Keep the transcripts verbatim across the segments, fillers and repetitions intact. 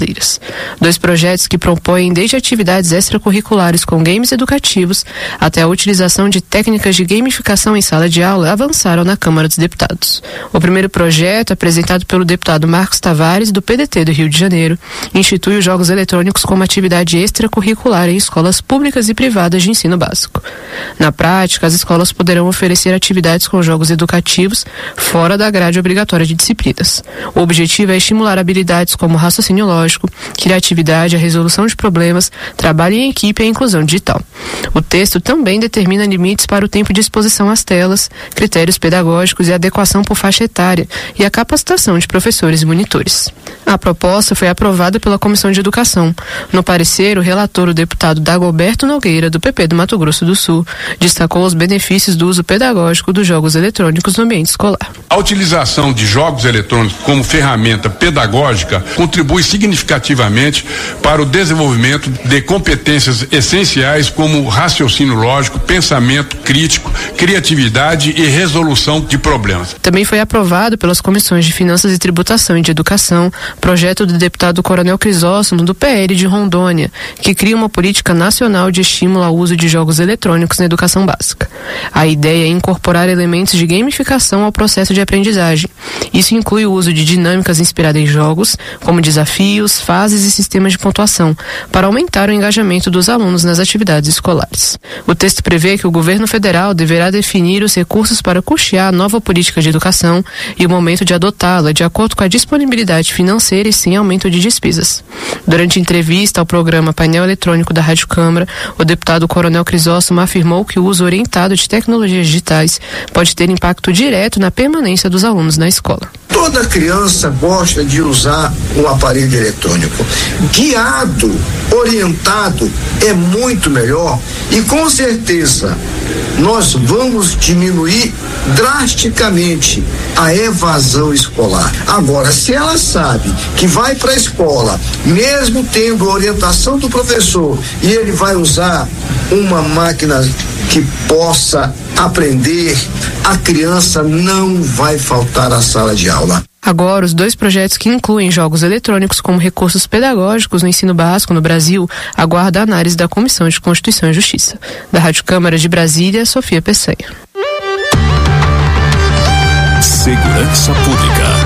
Dois projetos que propõem desde atividades extracurriculares com games educativos até a utilização de técnicas de gamificação em sala de aula avançaram na Câmara dos Deputados. O primeiro projeto, apresentado pelo deputado Marcos Tavares, do P D T do Rio de Janeiro, institui os jogos eletrônicos como atividade extracurricular em escolas públicas e privadas de ensino básico. Na prática, as escolas poderão oferecer atividades com jogos educativos fora da grade obrigatória de disciplinas. O objetivo é estimular habilidades como raciocínio lógico, criatividade, a resolução de problemas, trabalho em equipe e a inclusão digital. O texto também determina limites para o tempo de exposição às telas, critérios pedagógicos e adequação por faixa etária e a capacitação de professores e monitores. A proposta foi aprovada pela Comissão de Educação. No parecer, o relator, o deputado Dagoberto Nogueira, do P P do Mato Grosso do Sul, destacou os benefícios do uso pedagógico dos jogos eletrônicos no ambiente escolar. A utilização de jogos eletrônicos como ferramenta pedagógica contribui significativamente para o desenvolvimento de competências essenciais como raciocínio lógico, pensamento crítico, criatividade e resolução de problemas. Também foi aprovado pelas comissões de Finanças e Tributação e de Educação projeto do deputado Coronel Crisóstomo, do P L de Rondônia, que cria uma política nacional de estímulo ao uso de jogos eletrônicos na educação básica. A ideia é incorporar elementos de gamificação ao processo de aprendizagem. Isso inclui o uso de dinâmicas inspiradas em jogos, como desafios, fases e sistemas de pontuação, para aumentar o engajamento dos alunos nas atividades escolares. O texto prevê que o governo federal deverá definir os recursos para custear a nova política de educação e o momento de adotá-la de acordo com a disponibilidade financeira e sem aumento de despesas. Durante entrevista ao programa Painel Eletrônico da Rádio Câmara, o deputado Coronel Crisóstomo afirmou que o uso orientado de tecnologias digitais pode ter impacto direto na permanência dos alunos na escola. Toda criança gosta de usar um aparelho eletrônico. Guiado, orientado é muito melhor e com certeza nós vamos diminuir drasticamente a evasão escolar. Agora, se ela sabe que vai para a escola, mesmo tendo a orientação do professor, e ele vai usar uma máquina que possa aprender, a criança não vai faltar à sala de aula. Agora, os dois projetos que incluem jogos eletrônicos como recursos pedagógicos no ensino básico no Brasil aguardam a análise da Comissão de Constituição e Justiça. Da Rádio Câmara de Brasília, Sofia Peçanha. Segurança Pública.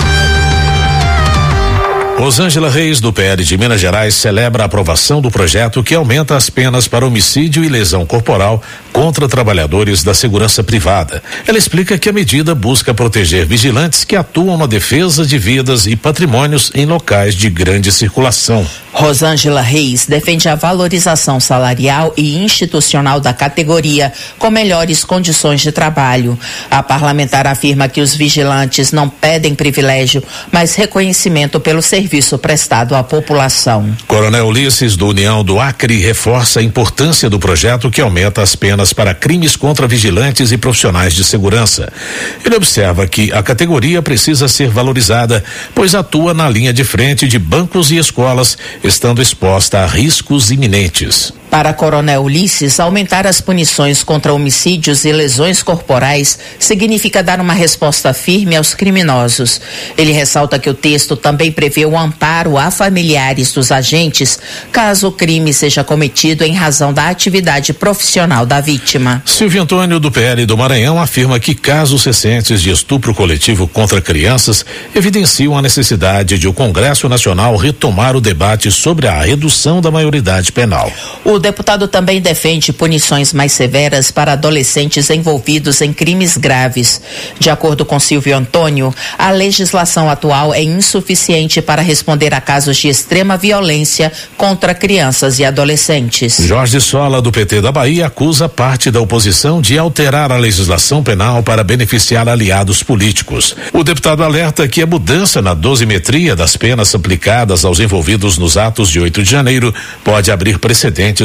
Rosângela Reis, do P L de Minas Gerais, celebra a aprovação do projeto que aumenta as penas para homicídio e lesão corporal contra trabalhadores da segurança privada. Ela explica que a medida busca proteger vigilantes que atuam na defesa de vidas e patrimônios em locais de grande circulação. Rosângela Reis defende a valorização salarial e institucional da categoria com melhores condições de trabalho. A parlamentar afirma que os vigilantes não pedem privilégio, mas reconhecimento pelo serviço serviço prestado à população. Coronel Ulisses, do União do Acre, reforça a importância do projeto que aumenta as penas para crimes contra vigilantes e profissionais de segurança. Ele observa que a categoria precisa ser valorizada, pois atua na linha de frente de bancos e escolas, estando exposta a riscos iminentes. Para Coronel Ulisses, aumentar as punições contra homicídios e lesões corporais significa dar uma resposta firme aos criminosos. Ele ressalta que o texto também prevê o amparo a familiares dos agentes, caso o crime seja cometido em razão da atividade profissional da vítima. Silvio Antônio, do P L do Maranhão, afirma que casos recentes de estupro coletivo contra crianças evidenciam a necessidade de o Congresso Nacional retomar o debate sobre a redução da maioridade penal. O O deputado também defende punições mais severas para adolescentes envolvidos em crimes graves. De acordo com Silvio Antônio, a legislação atual é insuficiente para responder a casos de extrema violência contra crianças e adolescentes. Jorge Sola, do P T da Bahia, acusa parte da oposição de alterar a legislação penal para beneficiar aliados políticos. O deputado alerta que a mudança na dosimetria das penas aplicadas aos envolvidos nos atos de oito de janeiro pode abrir precedentes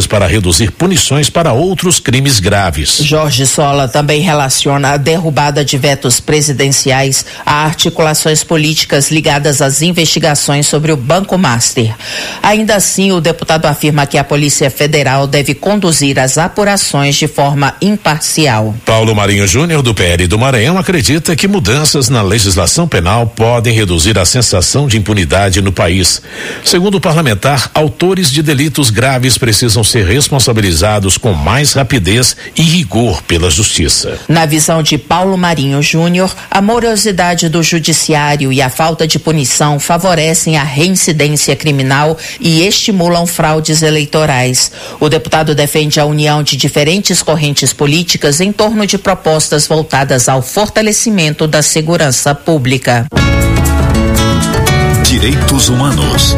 políticas para reduzir punições para outros crimes graves. Jorge Sola também relaciona a derrubada de vetos presidenciais a articulações políticas ligadas às investigações sobre o Banco Master. Ainda assim, o deputado afirma que a Polícia Federal deve conduzir as apurações de forma imparcial. Paulo Marinho Júnior, do P L do Maranhão, acredita que mudanças na legislação penal podem reduzir a sensação de impunidade no país. Segundo o parlamentar, autores de delitos graves precisam ser responsabilizados com mais rapidez e rigor pela justiça. Na visão de Paulo Marinho Júnior, a morosidade do judiciário e a falta de punição favorecem a reincidência criminal e estimulam fraudes eleitorais. O deputado defende a união de diferentes correntes políticas em torno de propostas voltadas ao fortalecimento da segurança pública. Direitos Humanos.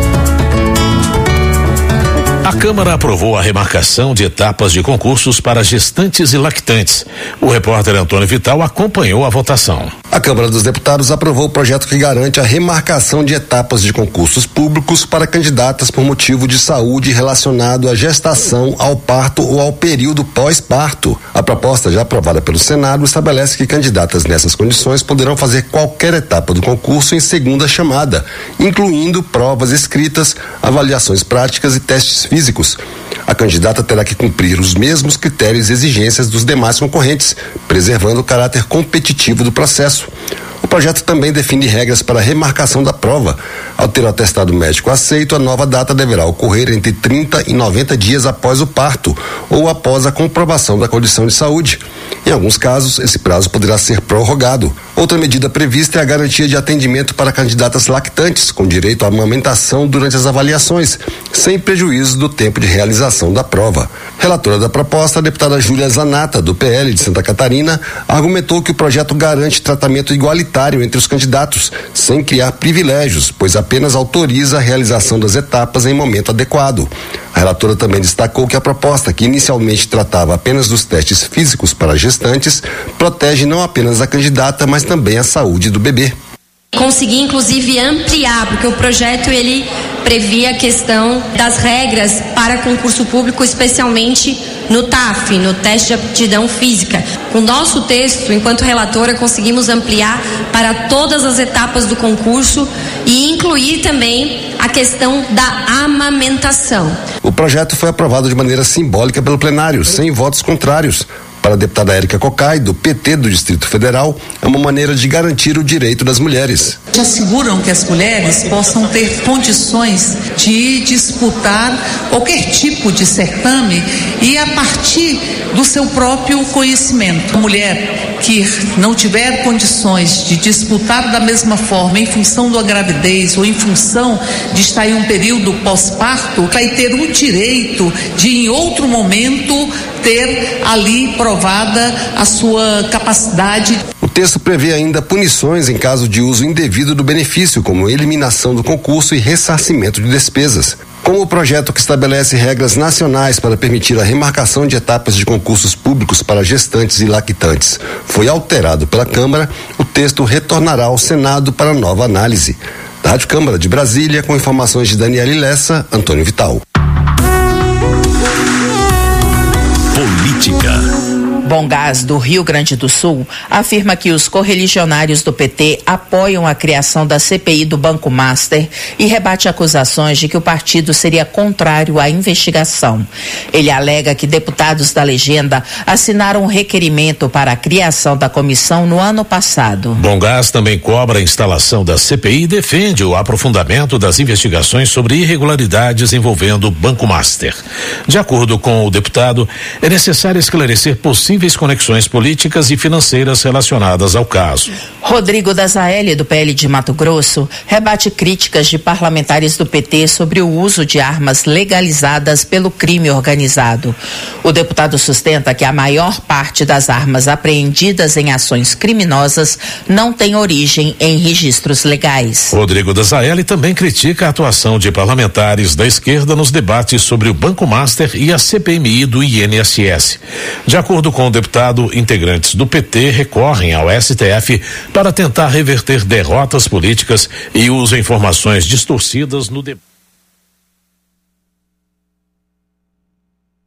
A Câmara aprovou a remarcação de etapas de concursos para gestantes e lactantes. O repórter Antônio Vital acompanhou a votação. A Câmara dos Deputados aprovou o projeto que garante a remarcação de etapas de concursos públicos para candidatas por motivo de saúde relacionado à gestação, ao parto ou ao período pós-parto. A proposta, já aprovada pelo Senado, estabelece que candidatas nessas condições poderão fazer qualquer etapa do concurso em segunda chamada, incluindo provas escritas, avaliações práticas e testes físicos. A candidata terá que cumprir os mesmos critérios e exigências dos demais concorrentes, preservando o caráter competitivo do processo. O projeto também define regras para a remarcação da prova. Ao ter o atestado médico aceito, a nova data deverá ocorrer entre trinta e noventa dias após o parto ou após a comprovação da condição de saúde. Em alguns casos, esse prazo poderá ser prorrogado. Outra medida prevista é a garantia de atendimento para candidatas lactantes, com direito à amamentação durante as avaliações, sem prejuízo do tempo de realização da prova. Relatora da proposta, a deputada Júlia Zanata, do P L de Santa Catarina, argumentou que o projeto garante tratamento igualitário entre os candidatos, sem criar privilégios, pois apenas autoriza a realização das etapas em momento adequado. A relatora também destacou que a proposta, que inicialmente tratava apenas dos testes físicos para gestantes, protege não apenas a candidata, mas também a saúde do bebê. Consegui inclusive ampliar, porque o projeto ele previa a questão das regras para concurso público, especialmente no T A F, no teste de aptidão física. Com o nosso texto, enquanto relatora, conseguimos ampliar para todas as etapas do concurso e incluir também a questão da amamentação. O projeto foi aprovado de maneira simbólica pelo plenário, sem votos contrários. Para a deputada Érica Cocai, do P T do Distrito Federal, é uma maneira de garantir o direito das mulheres. Asseguram que as mulheres possam ter condições de disputar qualquer tipo de certame e a partir do seu próprio conhecimento. A mulher que não tiver condições de disputar da mesma forma em função da gravidez ou em função de estar em um período pós-parto, vai ter o direito de em outro momento ter ali provada a sua capacidade. O texto prevê ainda punições em caso de uso indevido do benefício, como eliminação do concurso e ressarcimento de despesas. Como o projeto que estabelece regras nacionais para permitir a remarcação de etapas de concursos públicos para gestantes e lactantes foi alterado pela Câmara, o texto retornará ao Senado para nova análise. Da Rádio Câmara de Brasília, com informações de Daniela Lessa, Antônio Vital. Política. Bom Gás, do Rio Grande do Sul, afirma que os correligionários do P T apoiam a criação da C P I do Banco Master e rebate acusações de que o partido seria contrário à investigação. Ele alega que deputados da legenda assinaram um requerimento para a criação da comissão no ano passado. Bom Gás também cobra a instalação da C P I e defende o aprofundamento das investigações sobre irregularidades envolvendo o Banco Master. De acordo com o deputado, é necessário esclarecer possíveis conexões políticas e financeiras relacionadas ao caso. Rodrigo Dazaeli, do P L de Mato Grosso, rebate críticas de parlamentares do P T sobre o uso de armas legalizadas pelo crime organizado. O deputado sustenta que a maior parte das armas apreendidas em ações criminosas não tem origem em registros legais. Rodrigo Dazaeli também critica a atuação de parlamentares da esquerda nos debates sobre o Banco Master e a C P M I do I N S S. De acordo com o deputado, integrantes do P T recorrem ao S T F para tentar reverter derrotas políticas e usam informações distorcidas no debate.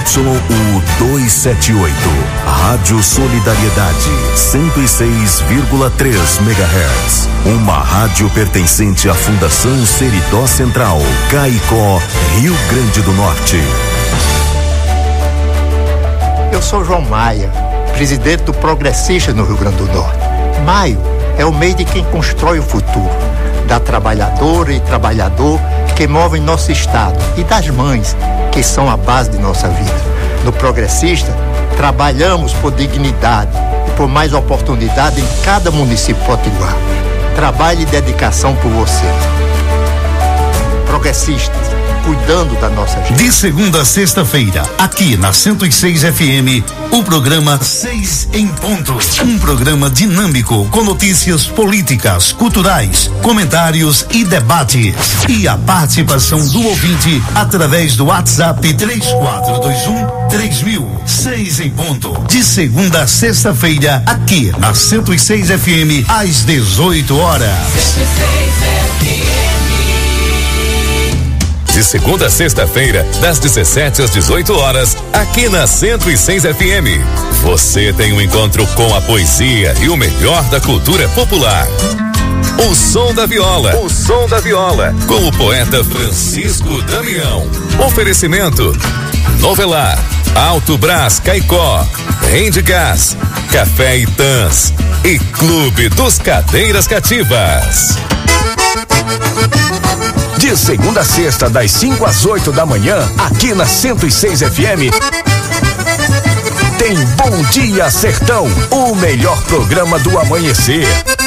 U duzentos e setenta e oito, Rádio Solidariedade, cento e seis vírgula três megahertz. Uma rádio pertencente à Fundação Seridó Central, Caicó, Rio Grande do Norte. Eu sou João Maia, presidente do Progressista no Rio Grande do Norte. Maio é o mês de quem constrói o futuro, da trabalhadora e trabalhador que movem nosso estado e das mães, que são a base de nossa vida. No Progressista, trabalhamos por dignidade e por mais oportunidade em cada município potiguar. Trabalho e dedicação por você. Progressistas, cuidando da nossa gente. De segunda a sexta-feira, aqui na cento e seis F M, o programa Seis em Ponto. Um programa dinâmico com notícias políticas, culturais, comentários e debates. E a participação do ouvinte através do WhatsApp três quatro dois um três mil. Seis em Ponto. De segunda a sexta-feira, aqui na cento e seis F M, às dezoito horas. cento e seis F M. De segunda a sexta-feira, das dezessete às dezoito horas, aqui na cento e seis F M. Você tem um encontro com a poesia e o melhor da cultura popular. O Som da Viola. O Som da Viola. Com o poeta Francisco Damião. Oferecimento: Novelar, Alto Brás Caicó, Rende Gás, Café Itãs e Clube dos Cadeiras Cativas. De segunda a sexta, das cinco às oito da manhã, aqui na cento e seis F M, tem Bom Dia Sertão, o melhor programa do amanhecer.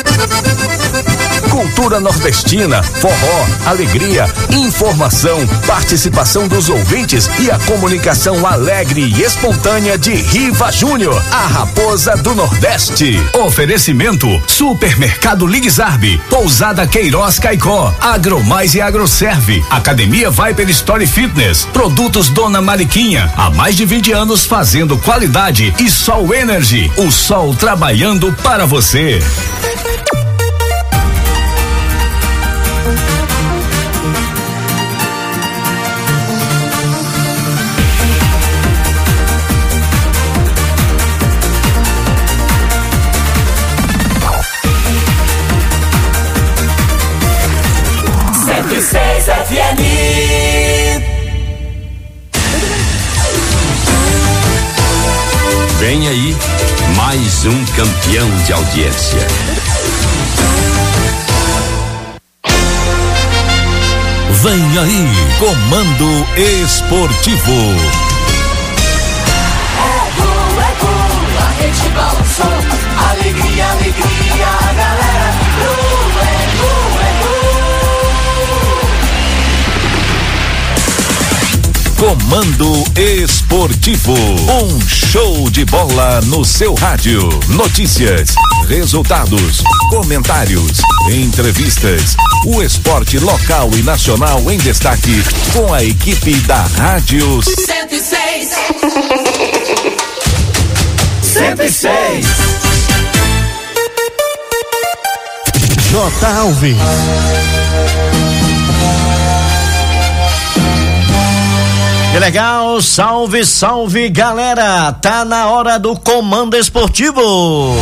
Cultura nordestina, forró, alegria, informação, participação dos ouvintes e a comunicação alegre e espontânea de Riva Júnior, a raposa do Nordeste. Oferecimento: Supermercado Ligzarbe, Pousada Queiroz Caicó, Agromais e Agroserve, Academia Viper Story Fitness, Produtos Dona Mariquinha, há mais de vinte anos fazendo qualidade, e Sol Energy, o sol trabalhando para você. cento e seis F M. Vem aí mais um campeão de audiência. Vem aí, Comando Esportivo. É gol, é gol, a rede balançou, alegria, alegria, a galera vibrou, é gol, é gol. Comando Esportivo, um show de bola no seu rádio. Notícias, resultados, comentários, entrevistas, o esporte local e nacional em destaque com a equipe da Rádio cento e seis. cento e seis. J. Alves. Que legal, salve, salve galera, tá na hora do Comando Esportivo.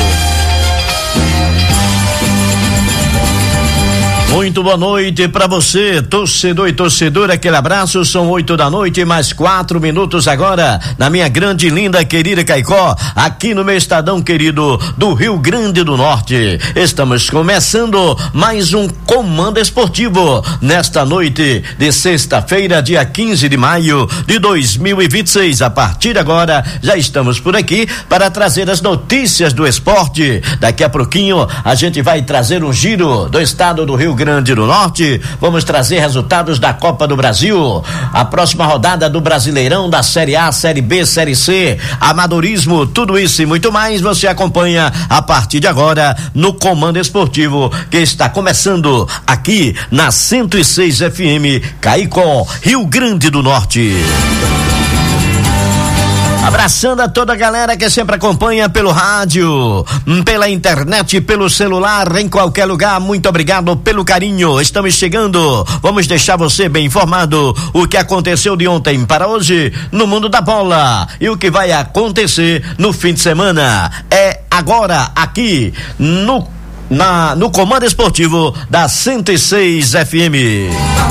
Muito boa noite pra você, torcedor e torcedora, aquele abraço, são oito da noite, mais quatro minutos agora, na minha grande, linda, querida Caicó, aqui no meu estadão querido do Rio Grande do Norte. Estamos começando mais um Comando Esportivo, nesta noite de sexta-feira, dia quinze de maio de dois mil e vinte e seis. A partir de agora, já estamos por aqui para trazer as notícias do esporte. Daqui a pouquinho, a gente vai trazer um giro do estado do Rio Grande do Norte, vamos trazer resultados da Copa do Brasil, a próxima rodada do Brasileirão, da Série A, Série B, Série C, amadorismo, tudo isso e muito mais você acompanha a partir de agora no Comando Esportivo, que está começando aqui na cento e seis F M, Caicó, Rio Grande do Norte. Abraçando a toda a galera que sempre acompanha pelo rádio, pela internet, pelo celular, em qualquer lugar. Muito obrigado pelo carinho. Estamos chegando. Vamos deixar você bem informado o que aconteceu de ontem para hoje no mundo da bola e o que vai acontecer no fim de semana. É agora aqui no na no Comando Esportivo da cento e seis F M.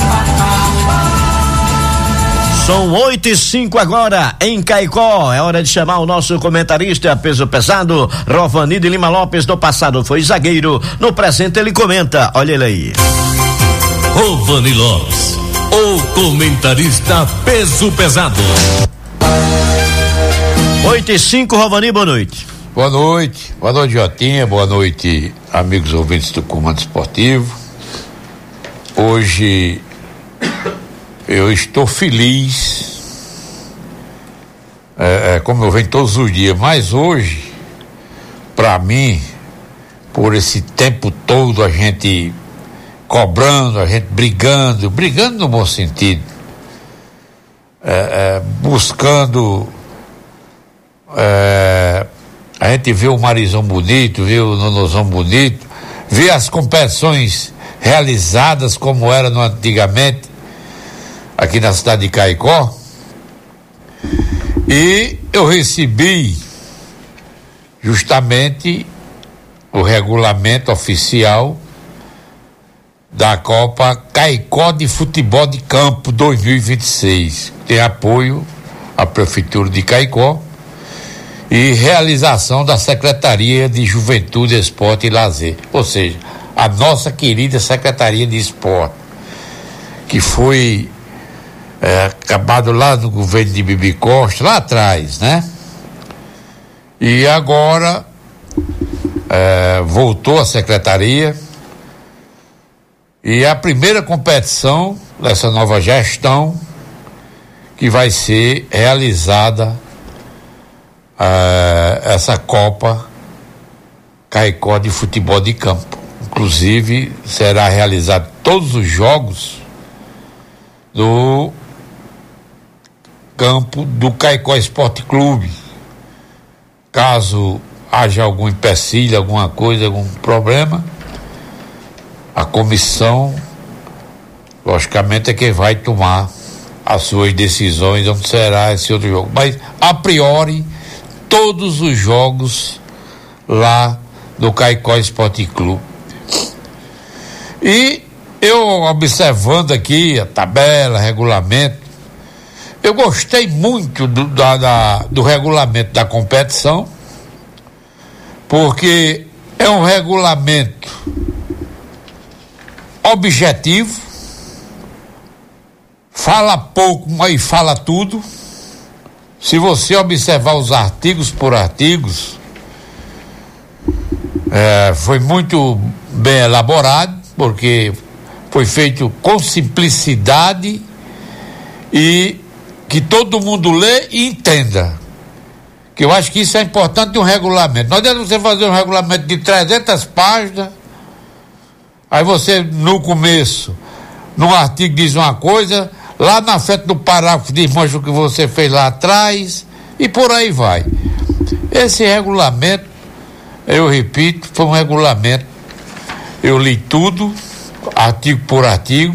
São oito e cinco agora em Caicó. É hora de chamar o nosso comentarista peso pesado, Rovani de Lima Lopes. No passado foi zagueiro, no presente ele comenta. Olha ele aí. Rovani Lopes, o comentarista peso pesado. oito e cinco, Rovani, boa noite. Boa noite, boa noite, Jotinha, boa noite, amigos ouvintes do Comando Esportivo. Hoje eu estou feliz, é, é, como eu venho todos os dias, mas hoje, para mim, por esse tempo todo a gente cobrando, a gente brigando, brigando no bom sentido, é, é, buscando, é, a gente vê o Marizão bonito, vê o Nonozão bonito, vê as competições realizadas como era no antigamente, aqui na cidade de Caicó, e eu recebi justamente o regulamento oficial da Copa Caicó de Futebol de Campo dois mil e vinte e seis, tem apoio à Prefeitura de Caicó e realização da Secretaria de Juventude, Esporte e Lazer, ou seja, a nossa querida Secretaria de Esporte, que foi É, acabado lá no governo de Bibi Costa, lá atrás, né? E agora é, voltou a secretaria e é a primeira competição dessa nova gestão que vai ser realizada é, essa Copa Caicó de Futebol de Campo. Inclusive será realizado todos os jogos do campo do Caicó Esporte Clube. Caso haja algum empecilho, alguma coisa, algum problema, a comissão, logicamente, é quem vai tomar as suas decisões onde será esse outro jogo. Mas, a priori, todos os jogos lá do Caicó Esporte Clube. E eu, observando aqui a tabela, regulamento, eu gostei muito do, da, da, do regulamento da competição, porque é um regulamento objetivo, fala pouco, mas fala tudo. Se você observar os artigos por artigos, é, foi muito bem elaborado, porque foi feito com simplicidade e que todo mundo lê e entenda. Que eu acho que isso é importante de um regulamento. Não adianta você fazer um regulamento de trezentas páginas, aí você, no começo, num artigo diz uma coisa, lá na frente do parágrafo desmancha o que você fez lá atrás, e por aí vai. Esse regulamento, eu repito, foi um regulamento, eu li tudo, artigo por artigo,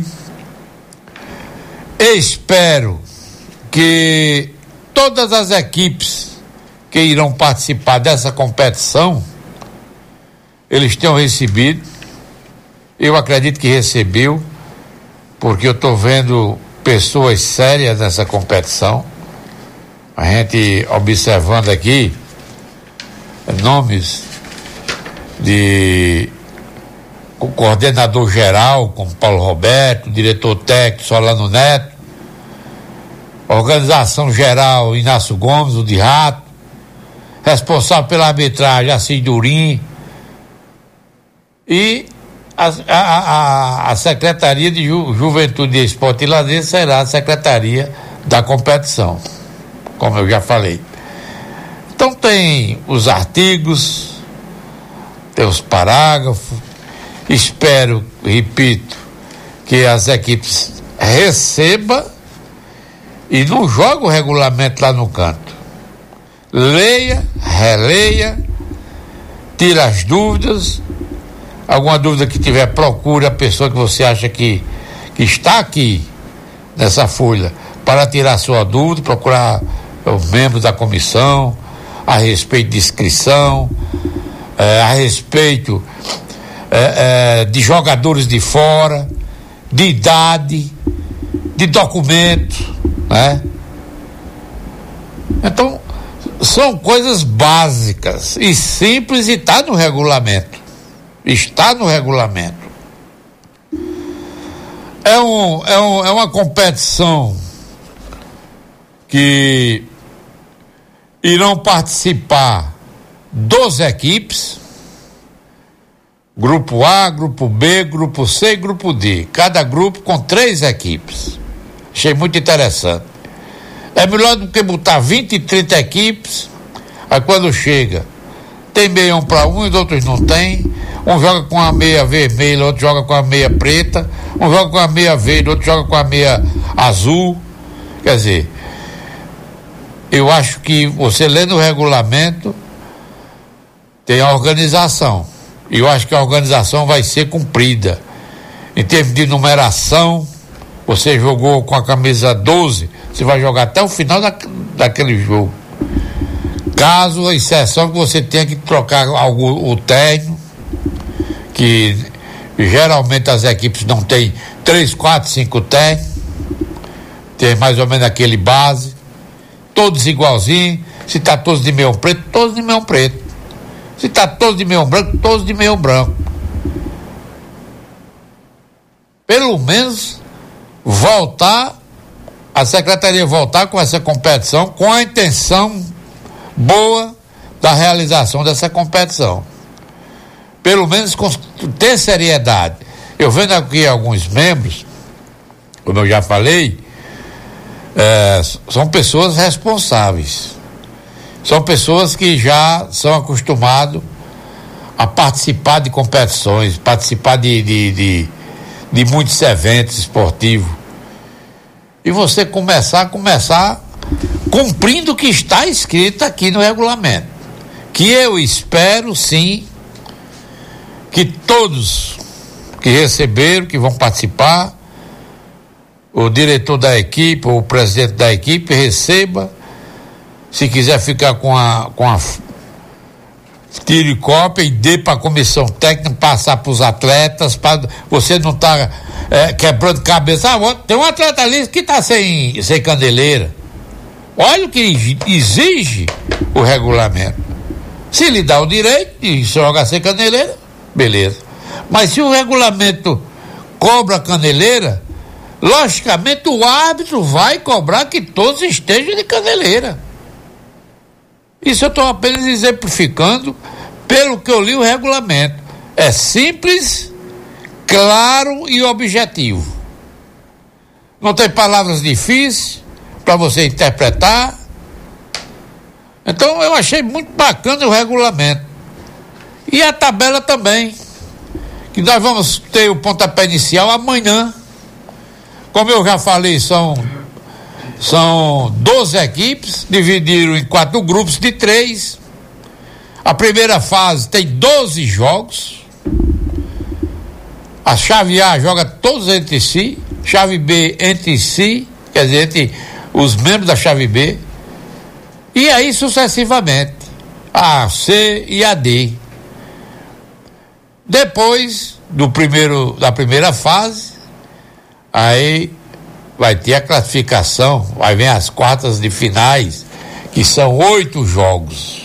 espero que todas as equipes que irão participar dessa competição, eles tenham recebido. Eu acredito que recebeu, porque eu estou vendo pessoas sérias nessa competição. A gente observando aqui nomes de o coordenador geral, como Paulo Roberto, diretor técnico Solano Neto, organização geral Inácio Gomes, o de Rato, responsável pela arbitragem Assis Durim, e a, a, a, a Secretaria de Ju, Juventude, Esporte e Lazer será a Secretaria da competição, como eu já falei. Então tem os artigos, tem os parágrafos, espero, repito, que as equipes recebam e não joga o regulamento lá no canto. leia, releia, tira as dúvidas. Alguma dúvida que tiver, procure a pessoa que você acha que, que está aqui nessa folha para tirar sua dúvida, procurar os membros da comissão a respeito de inscrição, eh, a respeito eh, eh, de jogadores de fora, de idade, de documento, né? Então, são coisas básicas e simples e está no regulamento. Está no regulamento. É, um, é, um, é uma competição que irão participar doze equipes, grupo A, grupo B, grupo C e grupo D, cada grupo com três equipes. Achei muito interessante. É melhor do que botar vinte, trinta equipes, aí quando chega, tem meião para um e os outros não tem. Um joga com a meia vermelha, outro joga com a meia preta, um joga com a meia verde, outro joga com a meia azul. Quer dizer, eu acho que você lendo o regulamento tem a organização, e eu acho que a organização vai ser cumprida. Em termos de numeração, você jogou com a camisa doze, você vai jogar até o final da, daquele jogo. Caso a exceção que você tenha que trocar algo, o terno, que geralmente as equipes não têm três, quatro, cinco ternos, tem mais ou menos aquele base, todos igualzinhos. Se tá todos de meio preto, todos de meio preto. Se tá todos de meio branco, todos de meio branco. Pelo menos voltar, a secretaria voltar com essa competição com a intenção boa da realização dessa competição. Pelo menos com, ter seriedade. Eu vendo aqui alguns membros, como eu já falei, é, são pessoas responsáveis. São pessoas que já são acostumados a participar de competições, participar de, de, de, de muitos eventos esportivos. E você começar, começar cumprindo o que está escrito aqui no regulamento. Que eu espero, sim, que todos que receberam, que vão participar, o diretor da equipe, ou o presidente da equipe, receba. Se quiser ficar com a, com a tire cópia e dê para a comissão técnica, passar para os atletas, para você não estar tá, é, quebrando cabeça. Ah, tem um atleta ali que está sem, sem caneleira. Olha o que exige o regulamento. Se lhe dá o direito de jogar sem caneleira, beleza. Mas se o regulamento cobra a caneleira, logicamente o árbitro vai cobrar que todos estejam de caneleira. Isso eu estou apenas exemplificando pelo que eu li o regulamento. É simples, claro e objetivo. Não tem palavras difíceis para você interpretar. Então eu achei muito bacana o regulamento. E a tabela também, que nós vamos ter o pontapé inicial amanhã. Como eu já falei, são são doze equipes, dividiram em quatro grupos de três. A primeira fase tem doze jogos. A chave A joga todos entre si, chave B entre si, quer dizer, entre os membros da chave B, e aí sucessivamente a C e a D. Depois do primeiro, da primeira fase, aí vai ter a classificação, aí vem as quartas de finais, que são oito jogos.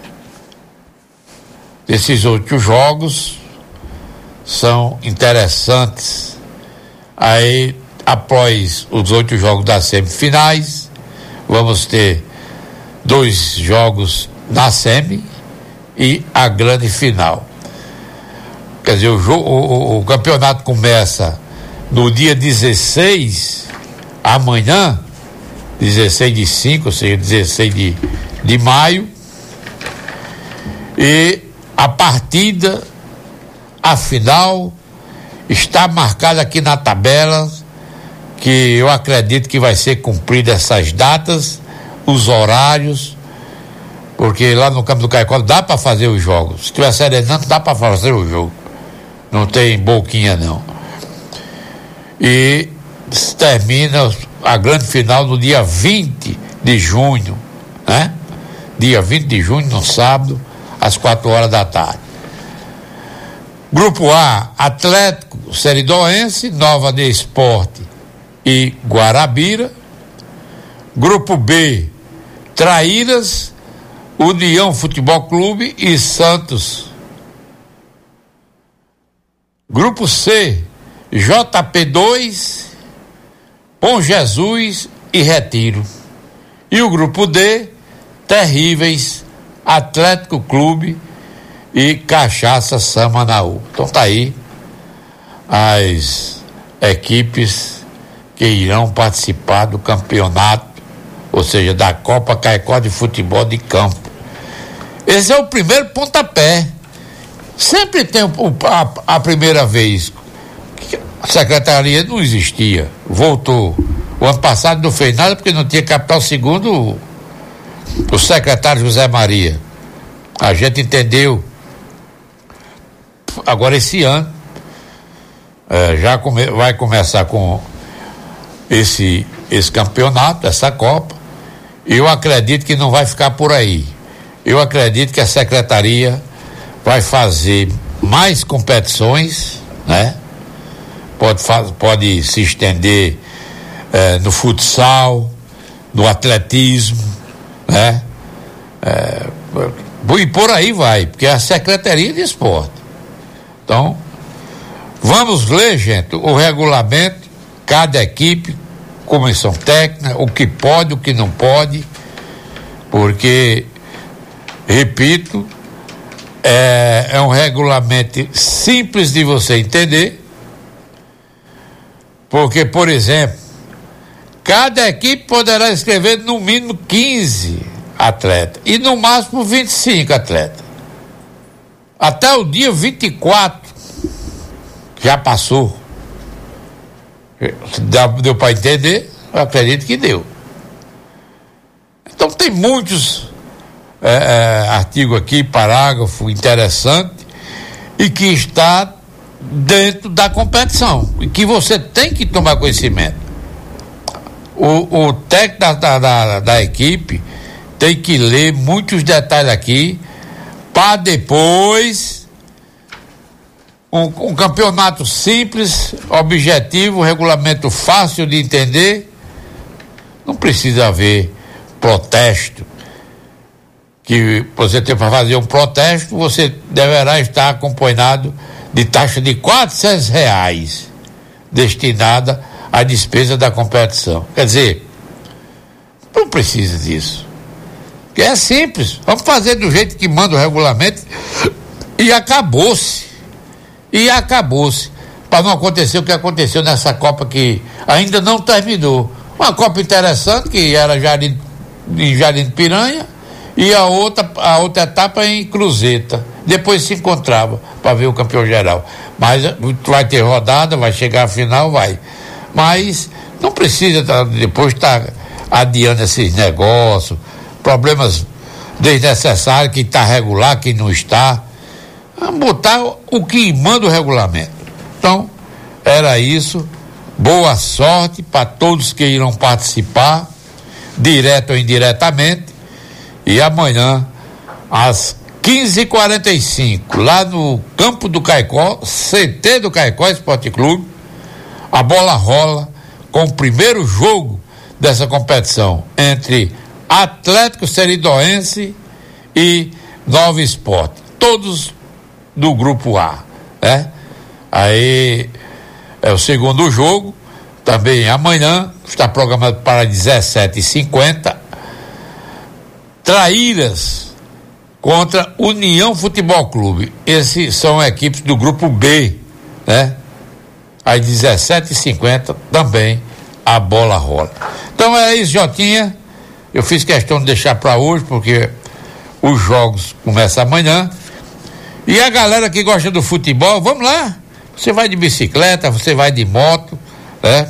Esses oito jogos são interessantes. Aí, após os oito jogos das semifinais, vamos ter dois jogos na semi e a grande final. Quer dizer, o, jogo, o, o campeonato começa no dia dezesseis, amanhã, dezesseis de cinco, ou seja, dezesseis de, de maio, e a partida, a final, está marcada aqui na tabela, que eu acredito que vai ser cumprida essas datas, os horários, Porque lá no campo do Caicó dá para fazer os jogos. Se tiver serenando, dá para fazer o jogo. Não tem boquinha, não. E termina a grande final no dia vinte de junho, né? Dia vinte de junho, no sábado, às quatro horas da tarde. Grupo A, Atlético Seridoense, Nova de Esporte e Guarabira. Grupo B, Traíras, União Futebol Clube e Santos. Grupo C, J P dois, Bom Jesus e Retiro. E o grupo D, Terríveis, Atlético Clube e Cachaça Samanaú. Então tá aí as equipes que irão participar do campeonato, ou seja, da Copa Caicó de Futebol de Campo. Esse é o primeiro pontapé. Sempre tem a, a primeira vez. A secretaria não existia, voltou. O ano passado não fez nada porque não tinha capital, segundo o secretário José Maria. A gente entendeu. Agora esse ano é, já come, vai começar com esse, esse campeonato, essa Copa. Eu acredito que não vai ficar por aí. Eu acredito que a secretaria vai fazer mais competições, né? Pode, pode se estender eh, no futsal, no atletismo, né? Eh, e por aí vai, porque é a Secretaria de Esporte. Então, vamos ler, gente, o regulamento, cada equipe, comissão técnica, o que pode, o que não pode, porque, repito, é, é um regulamento simples de você entender. Porque, por exemplo, cada equipe poderá inscrever no mínimo quinze atletas e no máximo vinte e cinco atletas. Até o dia vinte e quatro já passou. Deu para entender? Eu acredito que deu. Então tem muitos é, é, artigos aqui, parágrafo interessante, e que está dentro da competição, e que você tem que tomar conhecimento. O, o técnico da, da, da, da equipe tem que ler muitos detalhes aqui, para depois um, um campeonato simples, objetivo, regulamento fácil de entender. Não precisa haver protesto, que você tem para fazer um protesto, você deverá estar acompanhado de taxa de quatrocentos reais destinada à despesa da competição. Quer dizer, não precisa disso. Que é simples. Vamos fazer do jeito que manda o regulamento e acabou-se. E acabou-se. Para não acontecer o que aconteceu nessa Copa que ainda não terminou. Uma Copa interessante, que era Jardim, em Jardim de Piranha, e a outra, a outra etapa em Cruzeta. Depois se encontrava para ver o campeão geral. Mas vai ter rodada, vai chegar à final, vai. Mas não precisa tá, depois estar tá adiando esses negócios, problemas desnecessários, quem está regular, quem não está. Vamos botar o que manda o regulamento. Então, era isso. Boa sorte para todos que irão participar, direto ou indiretamente. E amanhã, às quinze e quarenta e cinco, lá no campo do Caicó, C T do Caicó Esporte Clube, a bola rola com o primeiro jogo dessa competição entre Atlético Seridoense e Nova Esporte, todos do grupo A, né? Aí é o segundo jogo, também amanhã, está programado para dezessete e cinquenta, Traíras contra União Futebol Clube. Esses são equipes do grupo B, né? Às dezessete e cinquenta também a bola rola. Então é isso, Jotinha. Eu fiz questão de deixar para hoje, porque os jogos começam amanhã. E a galera que gosta do futebol, vamos lá. Você vai de bicicleta, você vai de moto, né?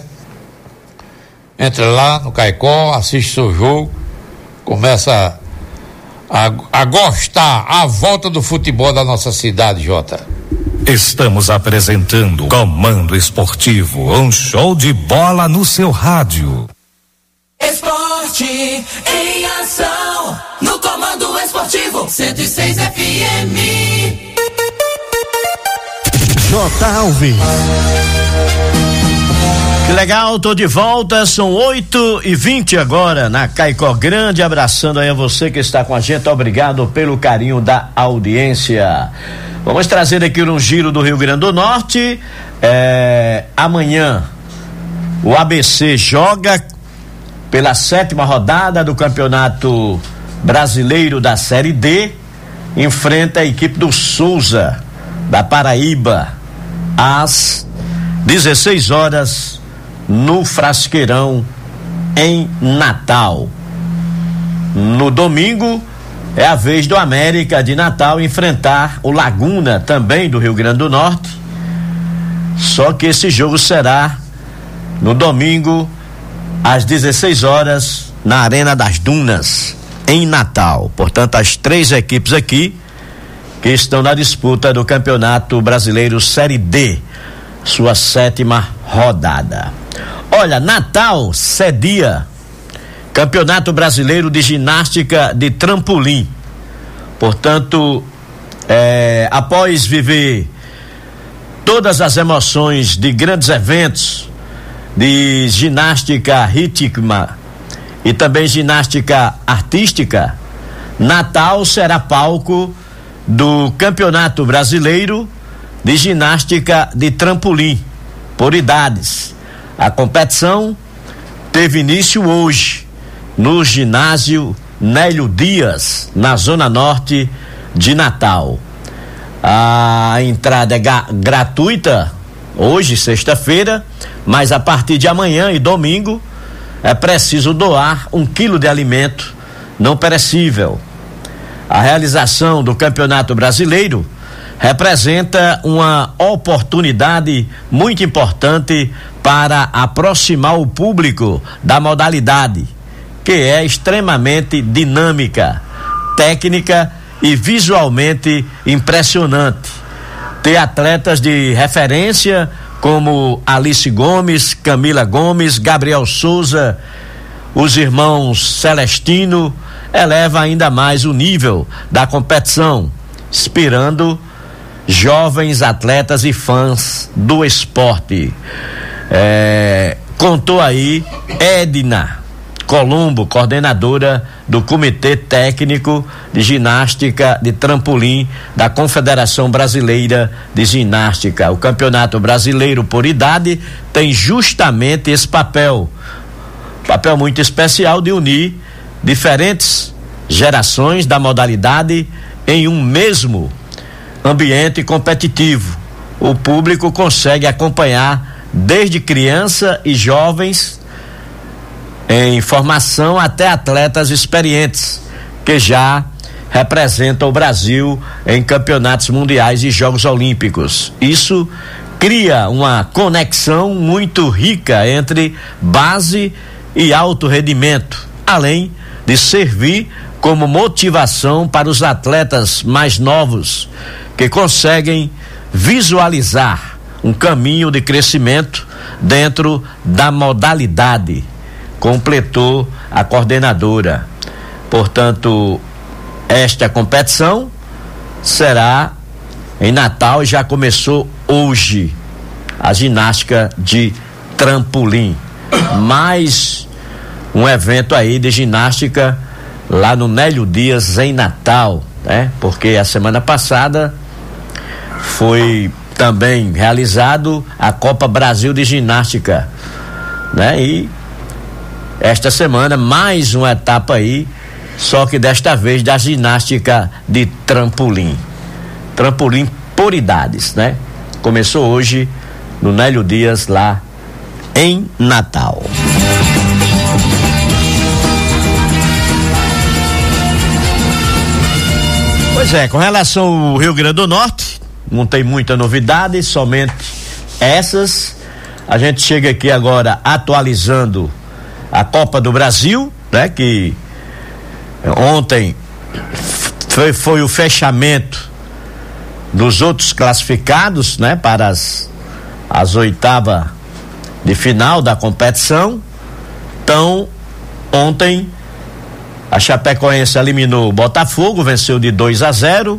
Entra lá no Caicó, assiste seu jogo, começa a, a gostar a volta do futebol da nossa cidade, Jota. Estamos apresentando Comando Esportivo, um show de bola no seu rádio. Esporte em ação, no Comando Esportivo, cento e seis F M. J. Alves. Que legal, tô de volta, são oito e vinte agora na Caicó. Grande abraçando aí a você que está com a gente, obrigado pelo carinho da audiência. Vamos trazer aqui um giro do Rio Grande do Norte. É, amanhã o A B C joga pela sétima rodada do Campeonato Brasileiro da Série D, enfrenta a equipe do Souza da Paraíba às dezesseis horas no Frasqueirão em Natal. No domingo é a vez do América de Natal enfrentar o Laguna, também do Rio Grande do Norte, só que esse jogo será no domingo às dezesseis horas na Arena das Dunas em Natal. Portanto, as três equipes aqui que estão na disputa do Campeonato Brasileiro Série D, sua sétima rodada. Olha, Natal cedia Campeonato Brasileiro de Ginástica de Trampolim. Portanto, é, após viver todas as emoções de grandes eventos de ginástica rítmica e também ginástica artística, Natal será palco do Campeonato Brasileiro de Ginástica de Trampolim, por idades. A competição teve início hoje no ginásio Nélio Dias, na zona norte de Natal. A entrada é ga- gratuita hoje, sexta-feira, mas a partir de amanhã e domingo é preciso doar um quilo de alimento não perecível. A realização do Campeonato Brasileiro representa uma oportunidade muito importante para aproximar o público da modalidade, que é extremamente dinâmica, técnica e visualmente impressionante. Ter atletas de referência como Alice Gomes, Camila Gomes, Gabriel Souza, os irmãos Celestino, eleva ainda mais o nível da competição, inspirando jovens atletas e fãs do esporte. É, contou aí Edna Colombo, coordenadora do Comitê Técnico de Ginástica de Trampolim da Confederação Brasileira de Ginástica. O Campeonato Brasileiro por idade tem justamente esse papel, papel muito especial de unir diferentes gerações da modalidade em um mesmo ambiente competitivo. O público consegue acompanhar desde criança e jovens em formação até atletas experientes que já representam o Brasil em campeonatos mundiais e Jogos Olímpicos. Isso cria uma conexão muito rica entre base e alto rendimento, além de servir como motivação para os atletas mais novos que conseguem visualizar um caminho de crescimento dentro da modalidade, completou a coordenadora. Portanto, esta competição será em Natal e já começou hoje a ginástica de trampolim. Mais um evento aí de ginástica lá no Nélio Dias em Natal, né? Porque a semana passada foi também realizado a Copa Brasil de Ginástica, né? E esta semana mais uma etapa aí, só que desta vez da ginástica de trampolim. Trampolim por idades, né? Começou hoje no Nélio Dias lá em Natal. Pois é, com relação ao Rio Grande do Norte, não tem muita novidade, somente essas. A gente chega aqui agora atualizando a Copa do Brasil, né? Que ontem foi, foi o fechamento dos outros classificados, né, para as, as oitavas de final da competição. Então, ontem a Chapecoense eliminou o Botafogo, venceu de dois a zero.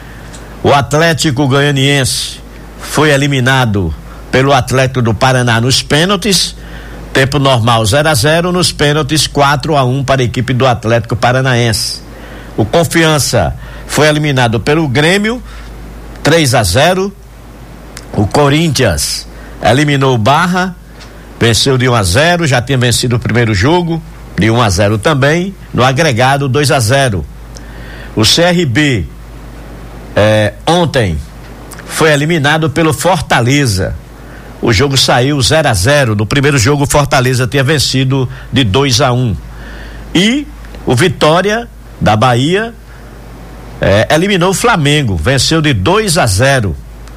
O Atlético Goianiense foi eliminado pelo Atlético do Paraná nos pênaltis. Tempo normal zero a zero, nos pênaltis quatro a um para a equipe do Atlético Paranaense. O Confiança foi eliminado pelo Grêmio três a zero. O Corinthians eliminou o Barra, venceu de um a zero, já tinha vencido o primeiro jogo de um a zero também, no agregado dois a zero. O C R B eh, ontem foi eliminado pelo Fortaleza. O jogo saiu zero a zero. No primeiro jogo o Fortaleza tinha vencido de dois a um. E o Vitória da Bahia eh, eliminou o Flamengo, venceu de dois a zero.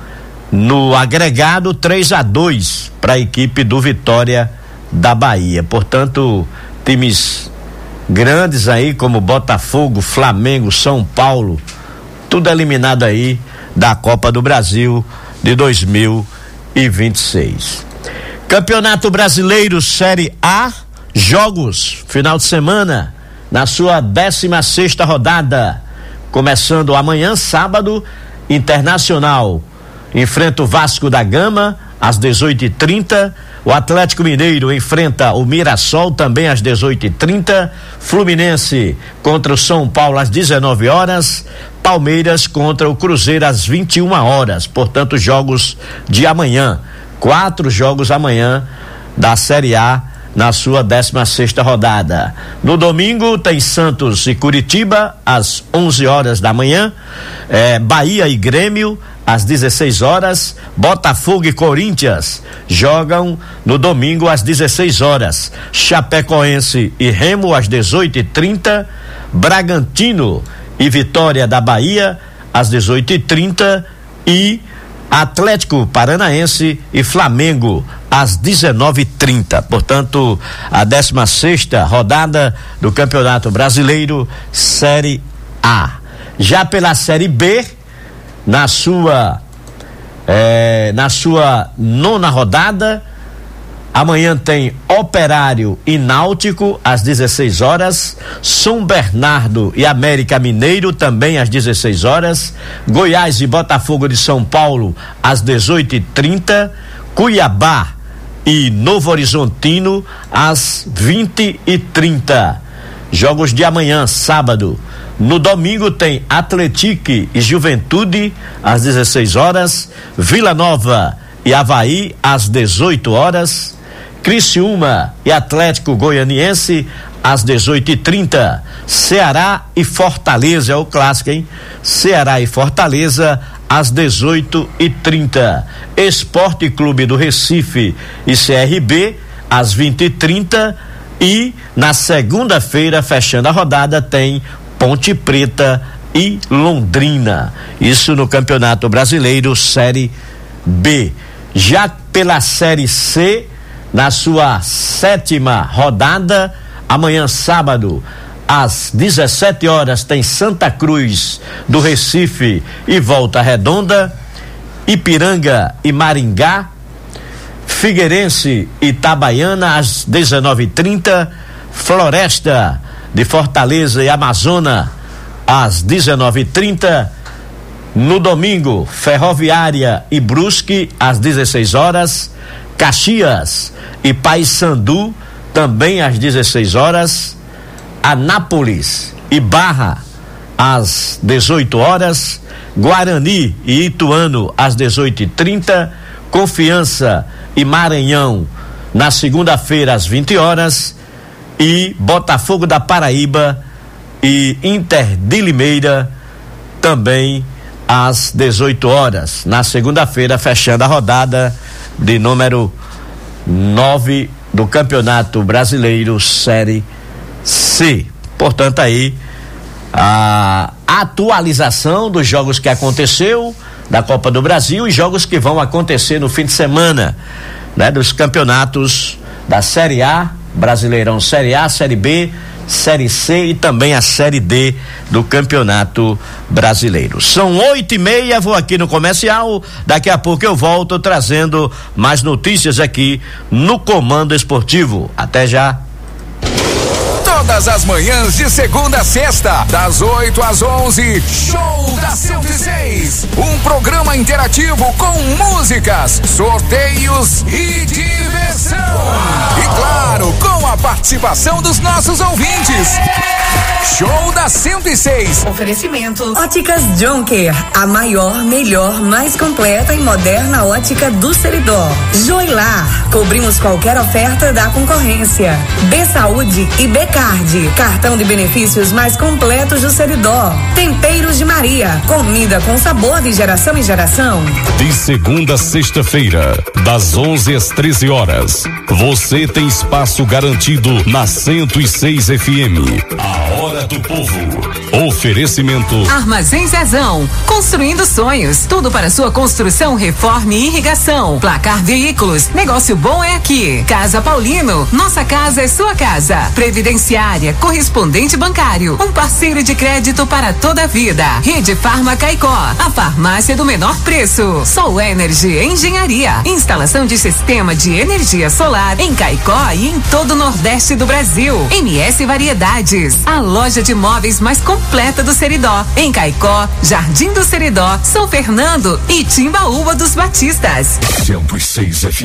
No agregado três a dois para a equipe do Vitória da Bahia. Portanto, times grandes aí como Botafogo, Flamengo, São Paulo, tudo eliminado aí da Copa do Brasil de dois mil e vinte e seis. Campeonato Brasileiro Série A, jogos final de semana na sua décima sexta rodada, começando amanhã, sábado. Internacional enfrenta o Vasco da Gama às dezoito e trinta. O Atlético Mineiro enfrenta o Mirassol também às dezoito e trinta. Fluminense contra o São Paulo às dezenove horas. Palmeiras contra o Cruzeiro às vinte e uma horas. Portanto, jogos de amanhã. Quatro jogos amanhã da Série A na sua décima sexta rodada. No domingo tem Santos e Curitiba às onze horas da manhã. É, Bahia e Grêmio às dezesseis horas. Botafogo e Corinthians jogam no domingo às dezesseis horas. Chapecoense e Remo às dezoito e trinta. Bragantino e Vitória da Bahia às dezoito e trinta. E Atlético Paranaense e Flamengo às dezenove e trinta. Portanto, a décima sexta rodada do Campeonato Brasileiro Série A. Já pela Série B, na sua eh, na sua nona rodada, amanhã tem Operário e Náutico às dezesseis horas, São Bernardo e América Mineiro também às dezesseis horas, Goiás e Botafogo de São Paulo às dezoito e trinta, Cuiabá e Novo Horizontino às vinte e trinta. Jogos de amanhã, sábado. No domingo tem Atlético e Juventude às dezesseis horas, Vila Nova e Avaí às dezoito horas, Criciúma e Atlético Goianiense às dezoito e trinta, Ceará e Fortaleza, é o clássico, hein? Ceará e Fortaleza às dezoito e trinta, Esporte Clube do Recife e C R B às vinte e trinta. E na segunda-feira, fechando a rodada, tem Ponte Preta e Londrina. Isso no Campeonato Brasileiro Série B. Já pela Série C, na sua sétima rodada, amanhã sábado, às dezessete horas, tem Santa Cruz do Recife e Volta Redonda, Ipiranga e Maringá, Figueirense e Itabaiana às dezenove e trinta, Floresta de Fortaleza e Amazônia às dezenove e trinta. No domingo, Ferroviária e Brusque às dezesseis horas, Caxias e Paysandu também às dezesseis horas, Anápolis e Barra às dezoito horas, Guarani e Ituano às dezoito e trinta, Confiança e Maranhão na segunda-feira às vinte horas, e Botafogo da Paraíba e Inter de Limeira também às dezoito horas, na segunda-feira, fechando a rodada de número nove do Campeonato Brasileiro Série C. Portanto, aí a atualização dos jogos que aconteceu da Copa do Brasil e jogos que vão acontecer no fim de semana, né, dos campeonatos da Série A, Brasileirão Série A, Série B Série C e também a Série D do Campeonato Brasileiro. São oito e meia, vou aqui no comercial, daqui a pouco eu volto trazendo mais notícias aqui no Comando Esportivo. Até já. Todas as manhãs de segunda a sexta, das oito às onze, Show da cento e seis. Um programa interativo com músicas, sorteios e diversão. E claro, com a participação dos nossos ouvintes. Show da cento e seis. Oferecimento Óticas Jonker, a maior, melhor, mais completa e moderna ótica do Seridó. Joilar, cobrimos qualquer oferta da concorrência. B Saúde e B Card, cartão de benefícios mais completos do Seridó. Temperos de Maria, comida com sabor de geração em geração. De segunda a sexta-feira, das onze às treze horas, você tem espaço garantido na cento e seis F M. A Hora do Povo. Oferecimento Armazém Zezão, construindo sonhos, tudo para sua construção, reforma e irrigação. Placar Veículos, negócio bom é aqui. Casa Paulino, nossa casa é sua casa. Previdenciária, correspondente bancário, um parceiro de crédito para toda a vida. Rede Farma Caicó, a farmácia do menor preço. Sol Energy Engenharia, instalação de sistema de energia solar em Caicó e em todo o Nordeste do Brasil. M S Variedades, a loja de móveis mais completa do Seridó, em Caicó, Jardim do Seridó, São Fernando e Timbaúba dos Batistas. cento e seis F